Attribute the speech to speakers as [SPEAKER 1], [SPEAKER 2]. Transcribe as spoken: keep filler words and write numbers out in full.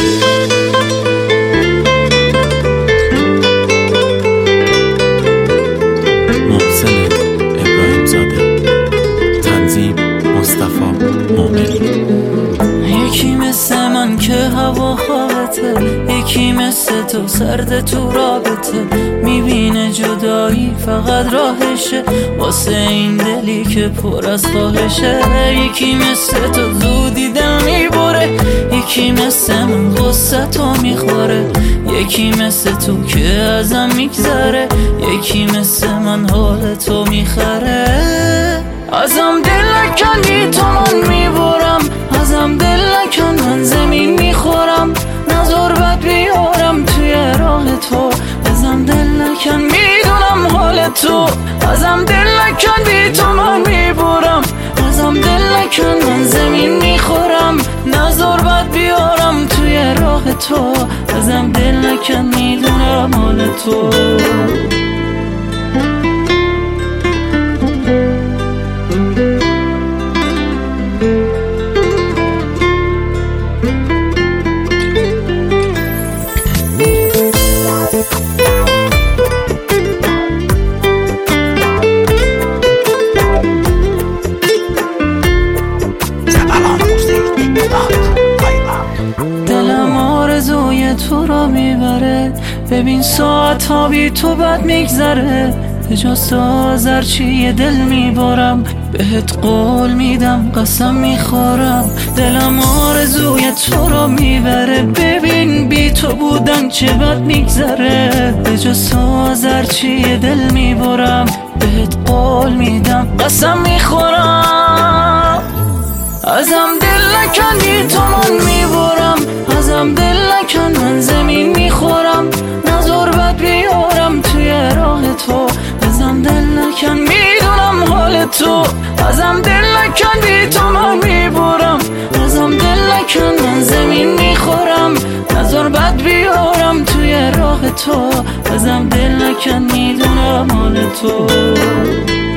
[SPEAKER 1] یکی مثل من که هوا خواهته، یکی مثل تو سرد تو رابطه، میبینه جدایی فقط راهشه واسه این دلی که پر از خواهشه. یکی مثل تو زودی دل میبره، یکی مثل من غصه تو میخوره، یکی مثل تو که ازم میگذره، یکی مثل من حال تو میخره. ازم دل نکنی تو من میبرم، ازم دل نکن من زمین میخورم، نظر بد بیارم توی راه تو. ازم دل نکن میدونم حال تو، ازم دل نکن بی تو من میبرم، ازم دل نکن من زمین میخورم، نظر بد بیارم توی راه تو. ازم دل نکن میدونم حال تو. دلم آرزوی تو را میبره، ببین ساعت ها بی تو بد میگذره، به جز آذرچی دل میبارم، بهت قول میدم قسم میخورم. دلم آرزوی تو را میبره، ببین بی تو بودن چه بد میگذره، به جز آذرچی دل میبارم، بهت قول میدم قسم میخورم. ازم دل نکنی تو من میبرم، ازم دل نکن من زمین میخورم، نظر بد بیارم توی راه تو. ازم دل نکن میدونم حال تو، ازم دل نکن بی تو من میبرم، ازم دل نکن من زمین میخورم، نظر بد بیارم توی راه تو. ازم دل نکن میدونم حال تو.